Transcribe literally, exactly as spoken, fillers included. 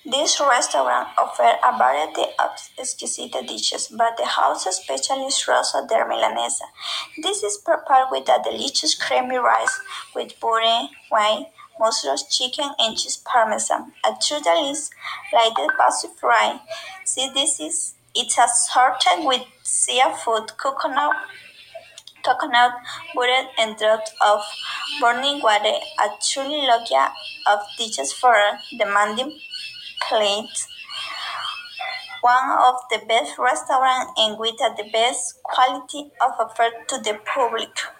This restaurant offers a variety of exquisite dishes, but the house special is rosa de milanesa. This is prepared with a delicious creamy rice with butter, wine, mushrooms, chicken, and cheese parmesan. A true delice, like the basil fry. See, this is it's assorted with seafood, coconut coconut butter and drops of burning water, a truly logia of dishes for a demanding plate. One of the best restaurants and with the best quality of offer to the public.